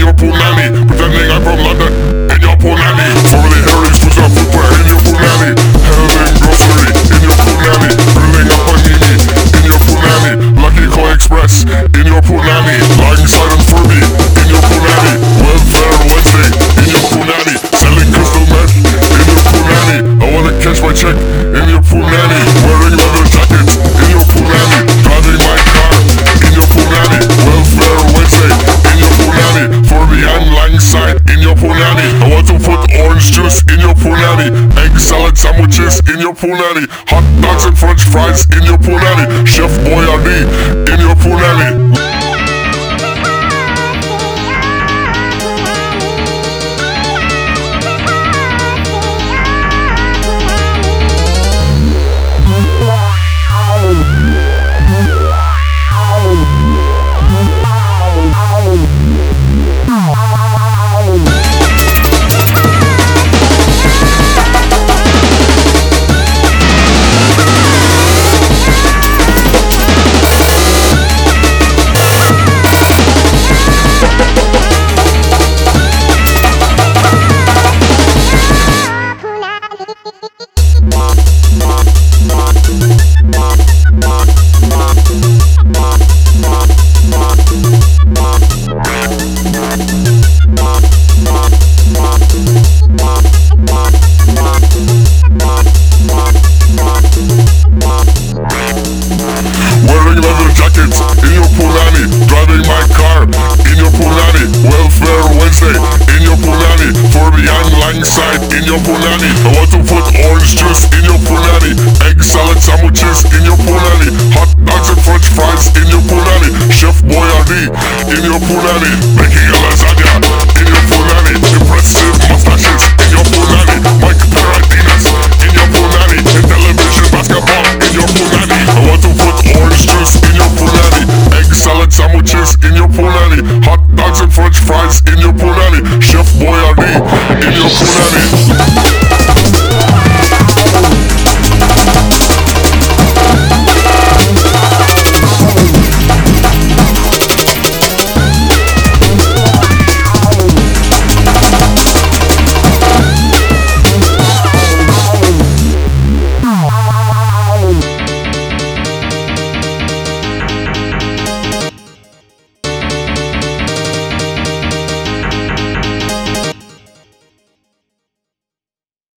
your punani. Pretending I'm from London in your punani. Formerly Harry's Pizza Footwear in your punani. Handling grocery in your punani. Grilling a panini in your punani. Lucky Koi Express in your punani. Lying silent Furby in your punani. Welfare Wednesday in your punani. Selling crystal meth in your punani. I wanna catch my check in your punani. Wearing leather jackets in your punani. Driving my car in your punani. Welfare Wednesday in your punani. Furby and lying side in your punani. I want to put orange juice in your punani. Egg salad sandwiches in your punani. Hot dogs and french fries in your punani. Chef Boyardee in your punani. Wearing leather jackets in your punani. Driving my car in your punani. Welfare Wednesday in your punani. Furby and lying side in your punani. I want to put orange juice in your punani. Egg salad sandwiches in your punani. Hot dogs and french fries in your punani. Chef Boyardee in your punani. Making a lasagna in your punani. Impressive mustaches in your punani. Mike Paradinas in your punani. In television basketball in your punani. I want to put orange juice in your punani. Egg salad sandwiches in your punani. Hot dogs and french fries in your punani. Chef Boyardee in your punani.